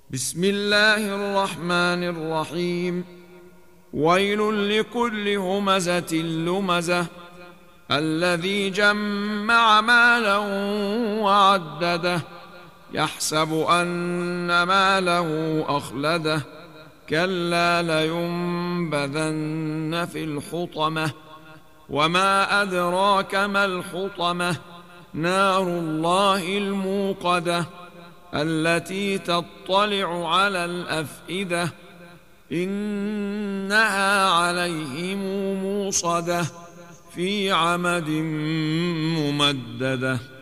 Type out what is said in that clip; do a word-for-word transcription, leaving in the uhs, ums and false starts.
بسم الله الرحمن الرحيم. ويل لكل همزة لمزة الذي جمع مالا وعدده يحسب أن ماله أخلده كلا لينبذن في الحطمة وما أدراك ما الحطمة نار الله الموقدة التي تطلع على الأفئدة إنها عليهم موصدة في عمد ممددة.